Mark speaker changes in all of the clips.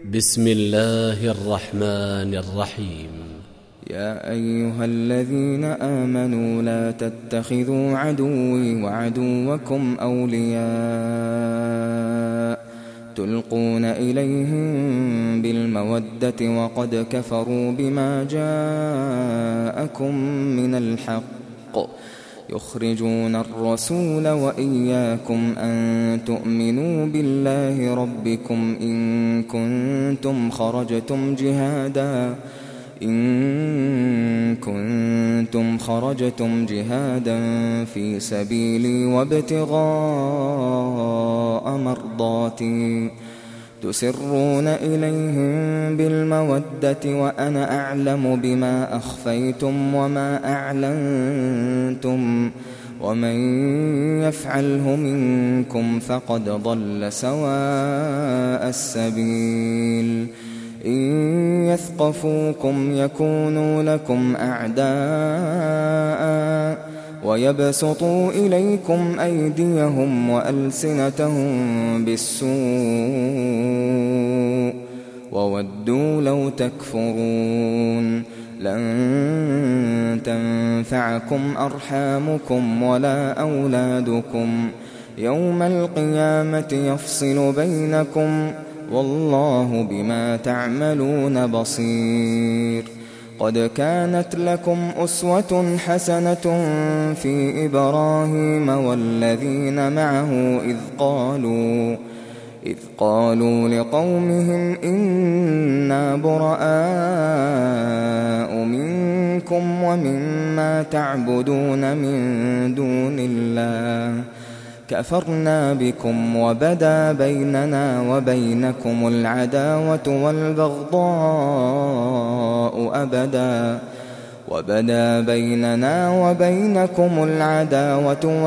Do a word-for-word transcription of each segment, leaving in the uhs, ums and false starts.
Speaker 1: بسم الله الرحمن الرحيم.
Speaker 2: يا أيها الذين آمنوا لا تتخذوا عدوي وعدوكم أولياء تلقون إليهم بالمودة وقد كفروا بما جاءكم من الحق يخرجون الرسول وإياكم أن تؤمنوا بالله ربكم إن كنتم خرجتم جهادا إن كنتم خرجتم جهادا في سبيلي وابتغاء مرضاتي تسرون إليهم بالمودة وأنا أعلم بما أخفيتم وما أعلنتم ومن يفعله منكم فقد ضل سواء السبيل إن يثقفوكم يكونوا لكم أعداء ويبسطوا إليكم أيديهم وألسنتهم بالسوء وودوا لو تكفرون لن تنفعكم أرحامكم ولا أولادكم يوم القيامة يفصل بينكم والله بما تعملون بصير. قد كانت لكم أسوة حسنة في إبراهيم والذين معه إذ قالوا إذ قالوا لقومهم إنا براء منكم ومما تعبدون من دون الله كفرنا بكم وبدا بيننا وبينكم العداوة والبغضاء أبدا وبدا بيننا وبينكم العداوة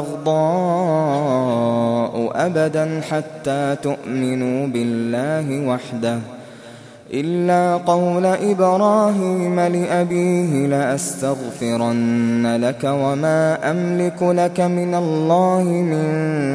Speaker 2: والبغضاء أبدا حتى تؤمنوا بالله وحده إلا قول إبراهيم لأبيه لأستغفرن لك وما أملك لك من الله من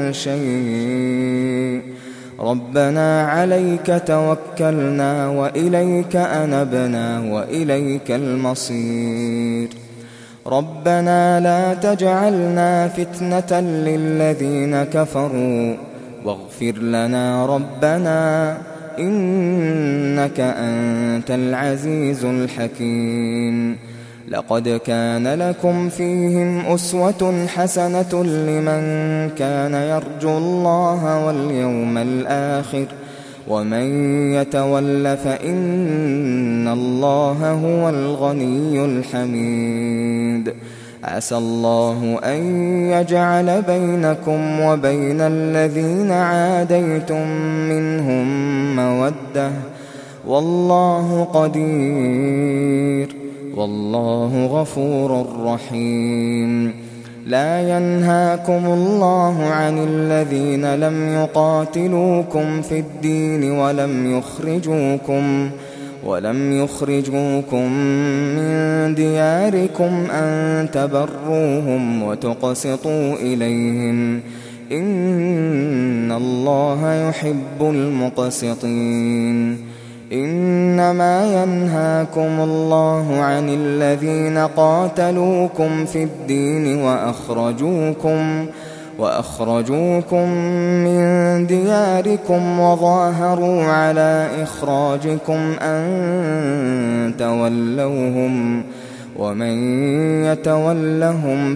Speaker 2: شيء ربنا عليك توكلنا وإليك أنبنا وإليك المصير ربنا لا تجعلنا فتنة للذين كفروا واغفر لنا ربنا إنك أنت العزيز الحكيم. لقد كان لكم فيهم أسوة حسنة لمن كان يرجو الله واليوم الآخر ومن يتول فإن الله هو الغني الحميد. عسى الله أن يجعل بينكم وبين الذين عاديتم منهم مودة والله قدير والله غفور رحيم. لا ينهاكم الله عن الذين لم يقاتلوكم في الدين ولم يخرجوكم ولم يخرجوكم من دياركم أن تبروهم وتقسطوا إليهم إن الله يحب المقسطين. إنما ينهاكم الله عن الذين قاتلوكم في الدين وأخرجوكم وأخرجوكم من دياركم وظاهروا على إخراجكم أن تولوهم ومن يتولهم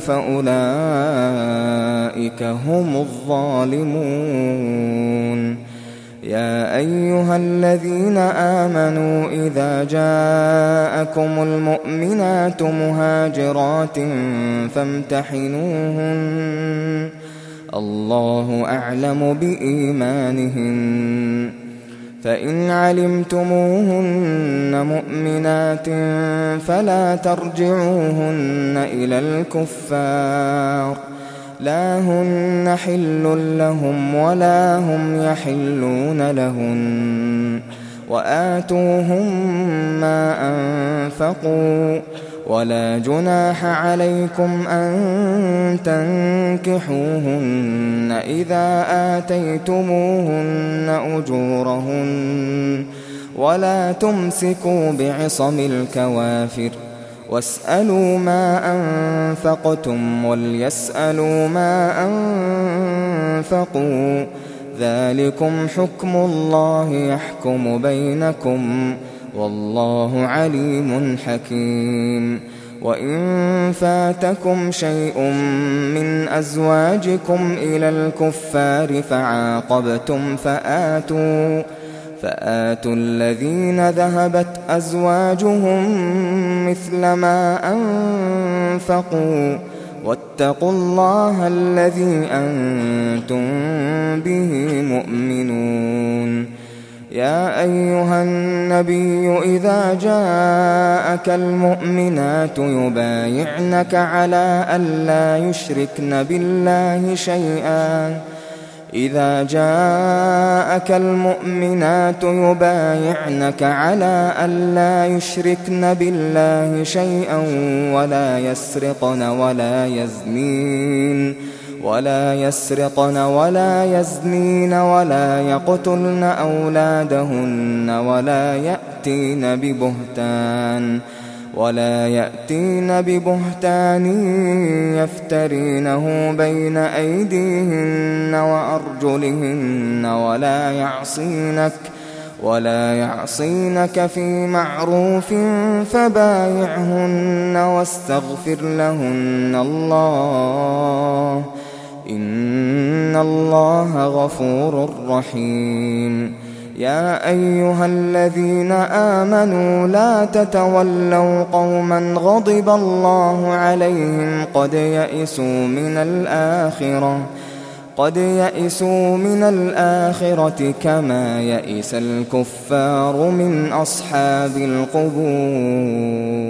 Speaker 2: فأولئك هم الظالمون. يا أيها الذين آمنوا إذا جاءكم المؤمنات مهاجرات فامتحنوهن الله أعلم بإيمانهن فإن علمتموهن مؤمنات فلا ترجعوهن إلى الكفار لا هن حل لهم ولا هم يحلون لهن وآتوهم ما أنفقوا ولا جناح عليكم أن تنكحوهن إذا آتيتموهن أجورهن ولا تمسكوا بعصم الكوافر واسألوا ما أنفقتم وليسألوا ما أنفقوا ذلكم حكم الله يحكم بينكم والله عليم حكيم. وإن فاتكم شيء من أزواجكم إلى الكفار فعاقبتم فآتوا فآتوا الذين ذهبت أزواجهم مثل ما أنفقوا واتقوا الله الذي أنتم به مؤمنون. يا أيها النبي إذا جاءك المؤمنات يبايعنك على ألا يشركن بالله شيئا إذا جاءك المؤمنات يبايعنك على ألا يشركن بالله شيئا ولا يسرقن ولا يزنين ولا يسرقن ولا يزنين ولا يقتلن أولادهن ولا يأتين ببهتان ولا يأتين ببهتان يفترينه بين أيديهن وأرجلهن ولا يعصينك ولا يعصينك في معروف فبايعهن واستغفر لهن الله إن الله غفور رحيم. يا أيها الذين آمنوا لا تتولوا قوما غضب الله عليهم قد يئسوا من الآخرة قد يئسوا من الآخرة كما يئس الكفار من أصحاب القبور.